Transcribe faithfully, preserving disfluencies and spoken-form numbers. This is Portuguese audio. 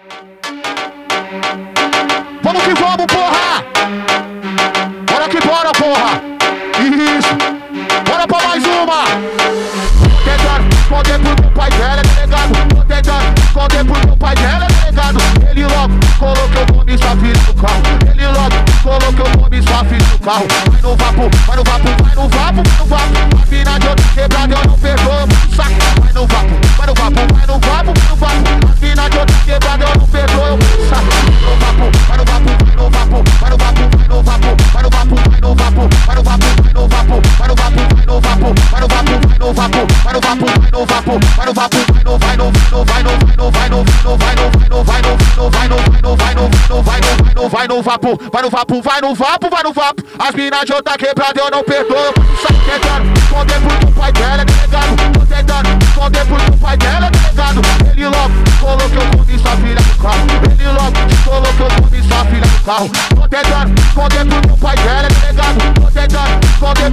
Vamos que vamos, porra! Bora que bora, porra! Isso! Bora pra mais uma! Tô tentando esconder pro meu pai dela, delegado. Tô tentando esconder pro meu pai dela, delegado. Ele logo colocou o nome e sua filha no carro. Ele logo colocou o nome e sua filha no carro. Vai no vapo, vai no vapo, vai no vapo, vai no vapo. A mina de outro quebrado eu não perdoo, muito saco. Vai no vapo, vai no vapo, vai no vapo, vai no vapo. A mina de outro quebrado eu não perdoo, muito saco. Vai no vapo, vai no vapo, vai no vapo, vai no vapo, vai no vapo, vai no vapo, vai no vapo, vai no vapo, vai no vapo, vai no vapo, vai no vapo, vai no vapo, vai no vapo, vai no vapo, vai no vapo, vai no vapo, vai no vai no vai no vai no vai no vai no vai no vai no vai no vai no vai no vapo, vai no vapo, vai no vapo, vai no vapo. As minas de outra quebrada eu não perdoo. Só tentando esconder pro pai dela, delegado. Tô tentando esconder pro pai dela, delegado. Ele logo colocou tudo e sua filha no carro. Ele logo colocou tudo e sua filha no carro. Tô tentando esconder pro pai dela, delegado. Tô tentando esconder